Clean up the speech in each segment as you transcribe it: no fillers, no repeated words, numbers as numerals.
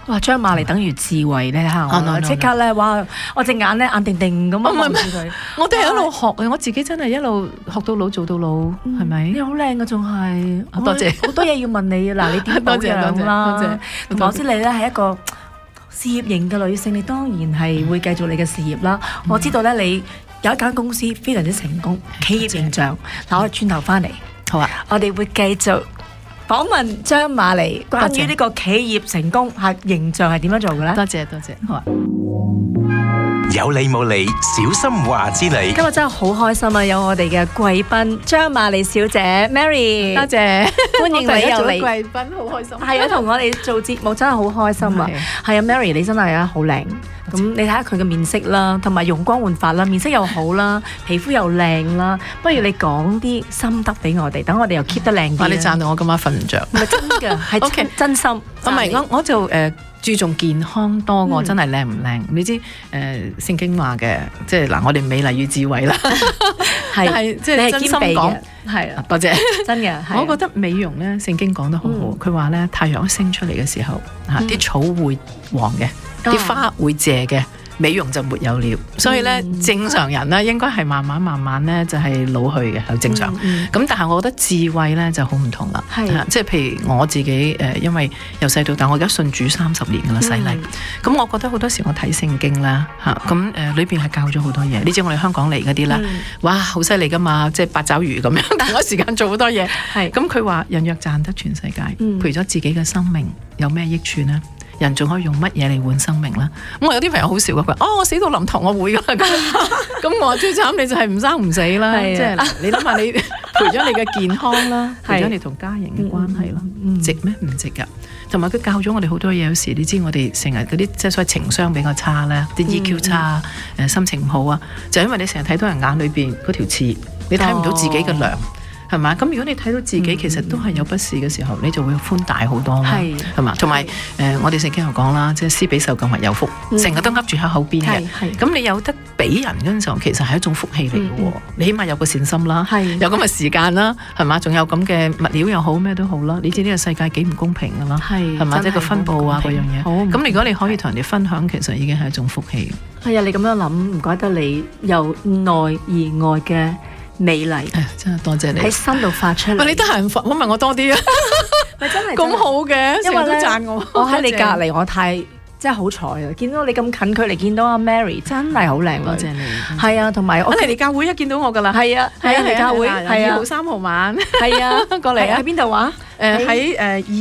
哇！張瑪莉等於智慧咧嚇，我即刻咧哇！我隻眼咧眼定定咁望住佢， 我都係一路學嘅，我自己真係一路學到老做到老，係咪？ 你好靚嘅仲係， 多謝。 好多嘢要問你啊！嗱，你點保養啦？同埋我知你咧係一個事業型嘅女性，你當然係會繼續你嘅事業啦。我知道咧你有一間公司非常之成功，企業形象。嗱，我哋轉頭翻嚟， 好啊， 我哋會繼續訪問張瑪莉關於呢個企業成功係形象係點樣做嘅咧？ 多謝多謝，好啊。 有理冇理，小心話之理。 今日真係好開心啊！有我哋嘅貴賓張瑪莉小姐 Mary， 多謝， 歡迎你又嚟。 貴賓好開心。 係啊，同我哋做節目真係好開心啊！係啊 ，Mary 你真係啊好靚。咁你睇下佢嘅面色啦，同埋容光煥發啦，面色又好啦，皮膚又靚啦。不如你講啲心得俾我哋，等我哋又 keep 得靚啲。 你讚到我今晚瞓唔着。 唔係真㗎，係真心。 唔係我就注重健康多過真係靚唔靚。你知聖經話嘅，即係嗱，我哋美麗與智慧啦。係即係真心講，係啊，多謝。 真嘅， 我覺得美容咧，聖經講得好好。佢話咧，太陽一升出嚟嘅時候，啲草會黃嘅，啲花會謝嘅。美容就沒有了，所以咧正常人咧應該係慢慢咧就係老去嘅，係正常。咁但係我覺得智慧咧就好唔同啦，即係譬如我自己因為由細到大，我而家信主30年噶啦，洗禮。咁我覺得好多時我睇聖經啦嚇，咁裏邊係教咗好多嘢。你知我哋香港嚟嗰啲啦，哇好犀利噶嘛，即係八爪魚咁樣，同一時間做好多嘢。咁佢話人若賺得全世界，賠咗自己嘅生命，有咩益處呢？人仲可以用乜嘢嚟換生命啦？咁我有啲朋友好笑嘅，佢話：我死到臨頭我會㗎啦。咁我話最慘你就係唔生唔死啦，即係你諗下你賠咗你嘅健康啦，賠咗你同家人嘅關係啦，值咩？唔值㗎。同埋佢教咗我哋好多嘢，有時你知我哋成日嗰啲即係所謂情商比較差咧，啲 EQ 差，心情唔好啊，就因為你成日睇到人眼裏邊嗰條刺，你睇唔到自己嘅良。係嘛？咁如果你睇到自己其實都係有不是嘅時候，你就會寬大好多啦。係嘛？同埋我哋聖經又講啦，即係施比受更為有福，成日都噏住喺口邊嘅。咁你有得俾人嗰陣時候，其實係一種福氣嚟嘅喎。你起碼有個善心啦，有咁嘅時間啦，係嘛？仲有咁嘅物料又好，咩都好啦。你知呢個世界幾唔公平㗎啦，係嘛？即係個分佈啊嗰樣嘢。咁如果你可以同人哋分享，其實已經係一種福氣。 係啊，你咁樣諗，唔怪得你由內而外嘅美麗， 真係多謝你喺心度發出嚟。 你得閒問我多啲啊！ 咪真係咁好嘅，成日都讚我。 我喺你隔離，我太真係好彩啊！見到你咁近距離見到阿 Mary，真係好靚女。多謝你。係啊，同埋我嚟教會一見到我㗎啦。 係啊，嚟教會。係啊，2號 3號晚。係啊， 過嚟啊！ 喺邊度話？ 喺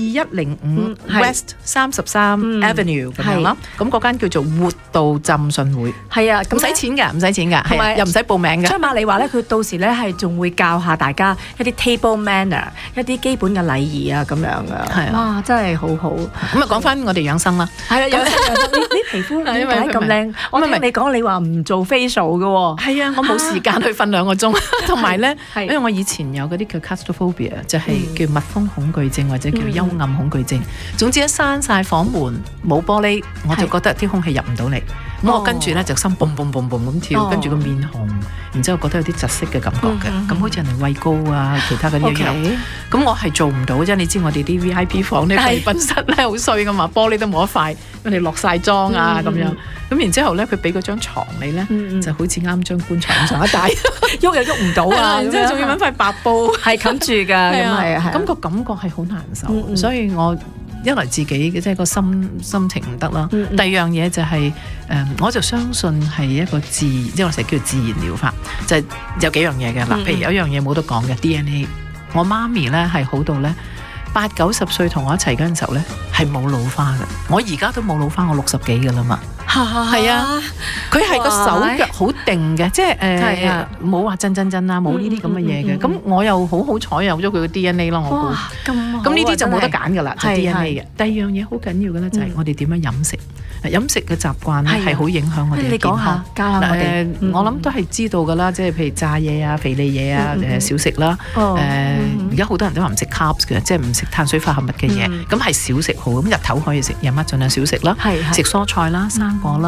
2105 West 33 Avenue 咁樣咯，咁嗰間叫做活道浸信會。係啊，唔使錢㗎，唔使錢㗎，係又唔使報名嘅。張瑪莉話咧，佢到時咧係仲會教下大家一啲 table manner， 一啲基本嘅禮儀啊咁樣㗎。係啊，哇，真係好好。咁啊，講翻我哋養生啦。係啊，養生。你皮膚點解咁靚？我聽你講，你話唔做 facial 嘅喎。係啊，我冇時間去瞓2個鐘，同埋咧，因為我以前有嗰啲叫 claustrophobia， 就係叫密封恐懼症或者叫幽暗恐懼症。總之一閂晒房門冇玻璃，我就覺得啲空氣入唔到嚟。咁我跟住咧就心嘣嘣嘣嘣咁跳，跟住個面紅，然之後覺得有啲窒息嘅感覺嘅。咁好似人哋畏高啊，其他嗰啲嘢。咁我係做唔到啫。你知我哋啲 VIP 房啲貴賓室咧好衰噶嘛，玻璃都冇一塊，我哋落晒妝啊咁樣。咁然之後咧，佢俾嗰張床你咧，就好似啱張棺材咁上一大，喐又喐唔到啊！然之後仲要揾塊白布係冚住㗎，咁係咁個感覺係好難受，所以我一來自己嘅即係個心情唔得啦。第二樣嘢就係我就相信係一個即係我成日叫自然療法，就係有幾樣嘢嘅嗱，譬如有一樣嘢冇得講嘅 DNA， 我媽咪咧係好到咧8、90歲同我一齊嗰陣時候咧係冇老花嘅，我而家都冇老花，我60幾㗎啦嘛。係啊，佢係個手腳好定嘅，即係冇話震啊，冇呢啲咁嘅嘢嘅。咁我又好彩有咗佢嘅 DNA 咯，我估。咁呢啲就冇得揀㗎啦，就 DNA 嘅。第二樣嘢好緊要嘅咧，就係我哋點樣飲食。飲食嘅習慣咧係好影響我哋嘅健康。教下我哋。我諗都係知道㗎啦，即係譬如炸嘢啊、肥膩嘢啊，少食啦。而家好多人都話唔食 carbs 嘅，即係唔食碳水化合物嘅嘢。咁係少食好，咁日頭可以食，夜晚盡量少食啦。食蔬菜啦、生果啦。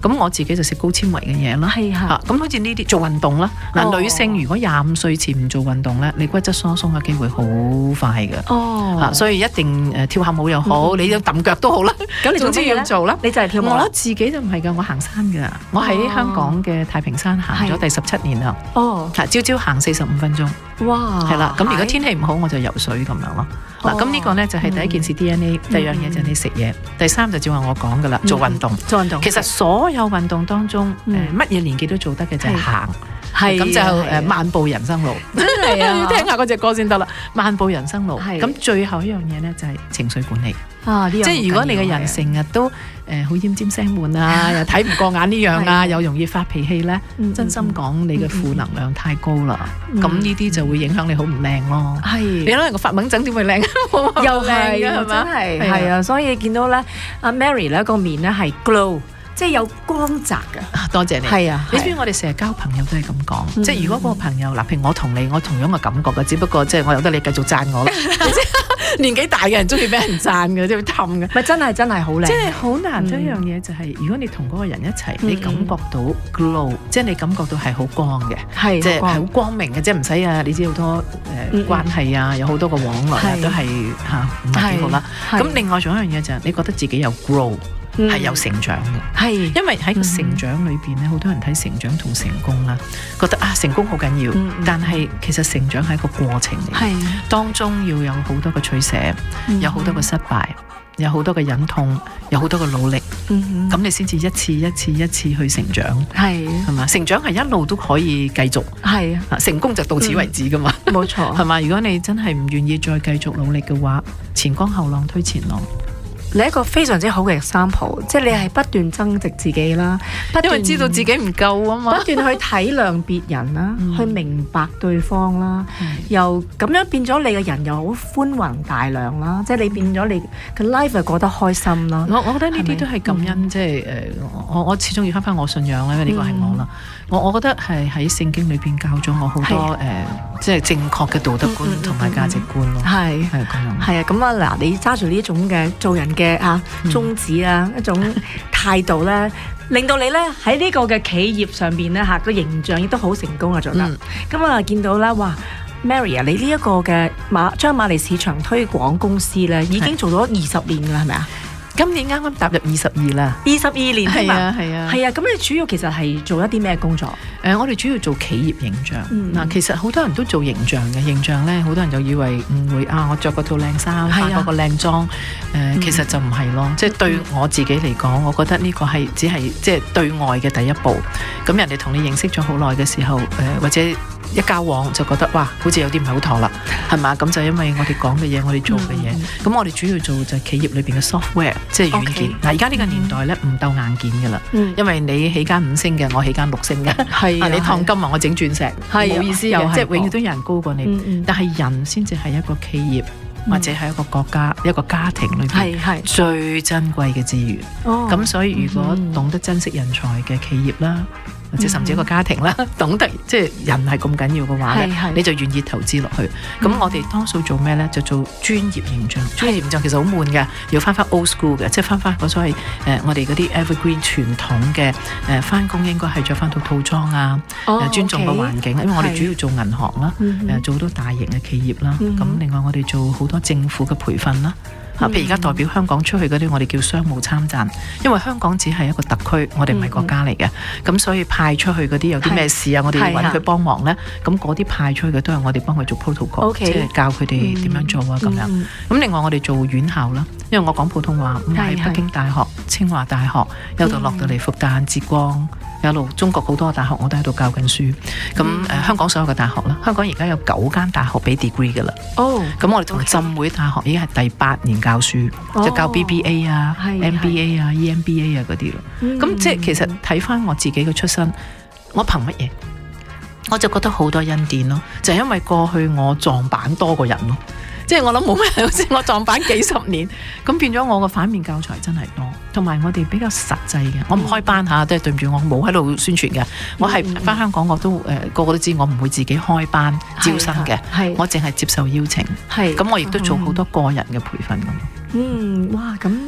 咁我自己就食高纖維嘅嘢啦。咁好似呢啲做運動啦，女性如果25歲前唔做運動咧，你骨質疏鬆嘅機會好快嘅。所以一定跳下舞又好，你要揼腳都好啦。咁你總之要做啦。你就係跳舞？我自己就唔係㗎，我行山㗎。我喺香港嘅太平山行咗第17年啦。朝朝行45分鐘。哇！係啦，咁如果天氣唔好，我就游水咁樣咯。嗱，咁呢個咧就係第一件事 DNA，第二樣嘢就係你食嘢，第三就照話我講㗎啦，做運動。其實所有運動當中，乜嘢年紀都做得嘅就係行。咁就漫步人生路，真係啊！要聽下嗰隻歌先得啦。漫步人生路，咁最後一樣嘢咧就係情緒管理。即係如果你嘅人成日都好奄尖聲悶啊，又睇唔過眼呢樣啊，又容易發脾氣咧，真心講你嘅負能量太高啦，咁呢啲就會影響你好唔靚咯。你諗人個發蚊疹點會靚？又靚嘅係嘛？ 係啊，所以見到咧，阿 Mary 咧個面咧係 glow。即係有光澤嘅， 多謝你。 係啊， 你知唔知我哋成日交朋友都係咁講，即係如果嗰個朋友嗱，譬如我同你，我同樣嘅感覺嘅，只不過即係我由得你繼續讚我啦。年紀大嘅人中意俾人讚嘅，即係氹嘅。咪真係好靚，即係好難。一樣嘢就係，如果你同嗰個人一齊，你感覺到 glow，即係你感覺到係好光嘅，即係好光明嘅，即係唔使啊！你知好多關係啊，有好多個往來都係唔係幾好啦。咁另外仲有一樣嘢就係，你覺得自己有 grow。係有成長嘅，因為喺個成長裏邊咧，好多人睇成長同成功啦，覺得成功好緊要，但係其實成長係一個過程嚟，當中要有好多嘅取捨，有好多嘅失敗，有好多嘅忍痛，有好多嘅努力，咁你先至一次一次去成長，係嘛？成長係一路都可以繼續，成功就到此為止噶嘛，冇錯，係嘛？如果你真係唔願意再繼續努力嘅話，前江後浪推前浪。 你一個非常之好嘅 example， 即係你係不斷增值自己啦， 因為知道自己唔夠啊嘛， 不斷去體諒別人啦，去明白對方啦，又咁樣變咗你嘅人又好寬宏大量啦，即係你變咗你嘅 life 係過得開心啦。 我覺得呢啲都係感恩，即係我始終要翻我信仰啦，因為呢個係我啦。我覺得係喺聖經裏邊教咗我好多即係正確嘅道德觀同埋價值觀咯。係咁樣。係啊，咁啊嗱，你揸住呢一種嘅做人嘅宗旨啊，一種態度咧，令到你咧喺呢個嘅企業上邊咧個形象亦都好成功啊，做得。咁啊見到咧，哇 ，Mary 啊，你呢一個嘅張瑪莉市場推廣公司咧，已經做咗20年㗎啦，係咪啊？ 今年啱啱踏入22啦 ，22年係啊。咁你主要其實係做一啲咩工作？ 我哋主要做企業形象。嗱，其實好多人都做形象嘅，形象咧，好多人就以為誤會我着嗰套靚衫，化嗰個靚妝，其實就唔係咯。即係對我自己嚟講，我覺得呢個係只係即係對外嘅第一步。咁人哋同你認識咗好耐嘅時候，或者一交往就覺得哇，好似有啲唔係好妥啦，係嘛？咁就因為我哋講嘅嘢，我哋做嘅嘢，咁我哋主要做就係企業裏邊嘅 software， 即係軟件。嗱，而家呢個年代咧唔鬥硬件㗎啦，因為你起間5星嘅，我起間6星嘅，你燙金我整鑽石，冇意思嘅，即係永遠都有人高過你。但係人先至係一個企業或者係一個國家、一個家庭裏邊最珍貴嘅資源。咁所以如果懂得珍惜人才嘅企業啦，或者甚至一個家庭啦，懂得即係人係咁緊要嘅話咧，你就願意投資落去。咁我哋多數做咩咧？就做專業形象。專業形象其實好悶嘅，要翻 old school 嘅，即係翻嗰所謂我哋嗰啲 evergreen 傳統嘅翻工應該係着翻套裝啊，尊重個環境。因為我哋主要做銀行啦，做好多大型嘅企業啦。咁另外我哋做好多政府嘅培訓啦。譬如而家代表香港出去嗰啲，我哋叫商務參贊，因為香港只係一個特區，我哋唔係國家嚟嘅，咁所以派出去嗰啲有啲咩事啊，我哋要揾佢幫忙咧，咁嗰啲派出去嘅都係我哋幫佢做 protocol，即係教佢哋點樣做啊咁樣。咁另外我哋做院校啦，因為我講普通話，咁喺北京大學、清華大學，有度落到嚟復旦、浙江。有路中國好多大學我都喺度教緊書，咁香港所有嘅大學啦，香港而家有9間大學俾 degree 㗎啦。咁我哋同浸會大學已經係第8年教書，就教 BBA 啊、MBA 啊、EMBA 啊嗰啲咯。咁即係其實睇翻我自己嘅出身，我憑乜嘢？我就覺得好多恩典咯，就係因為過去我撞板多過人咯。即係我諗冇咩，好似我撞板幾10年，咁變咗我個反面教材真係多，同埋我哋比較實際嘅。我唔開班嚇，都係對唔住，我冇喺度宣傳嘅。我係翻香港，我都個個都知，我唔會自己開班招生嘅，我淨係接受邀請。咁我亦都做好多個人嘅培訓咁。 哇！咁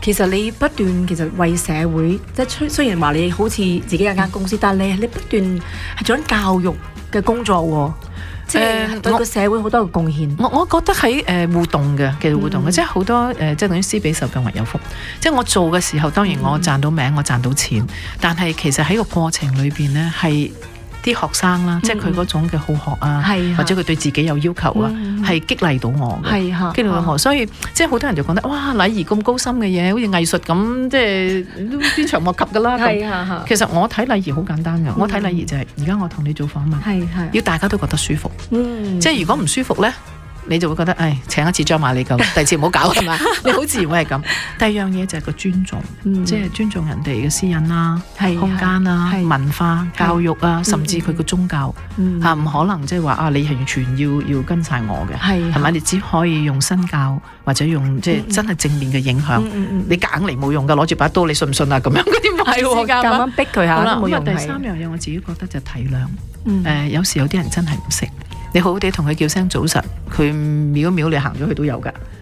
其實你不斷為社會，即係雖然話你好似自己有間公司，但係你不斷係做緊教育嘅工作喎。即係對個社會好多嘅貢獻。 我覺得喺互動嘅，其實互動嘅，即係好多即係等於施比受更為有福。即係我做嘅時候，當然我賺到名，我賺到錢，但係其實喺個過程裏邊呢，係啲學生啦，即係佢嗰種嘅好學啊，或者佢對自己有要求啊，係激勵到我嘅，激勵到我。所以即係好多人就覺得哇，禮儀咁高深嘅嘢，好似藝術咁，即係都鞭長莫及㗎啦。其實我睇禮儀好簡單㗎，我睇禮儀就係而家我同你做訪問，要大家都覺得舒服。即係如果唔舒服呢，你就會覺得，請一次張馬你夠，第二次唔好搞係嘛？你好自然會係咁。第二樣嘢就係個尊重，即係尊重人哋嘅私隱啦、空間啦、文化、教育啊，甚至佢個宗教嚇，唔可能即係話你係完全要跟晒我嘅，係咪？你只可以用身教或者用即係真係正面嘅影響。你夾硬嚟冇用㗎，攞住把刀你信唔信啊？咁樣嗰啲唔係喎， 夾硬逼佢下都冇用。 第三樣嘢我自己覺得就體諒。有時有啲人真係唔識。你好好地同佢叫聲早晨，佢秒一秒你行咗去都有㗎。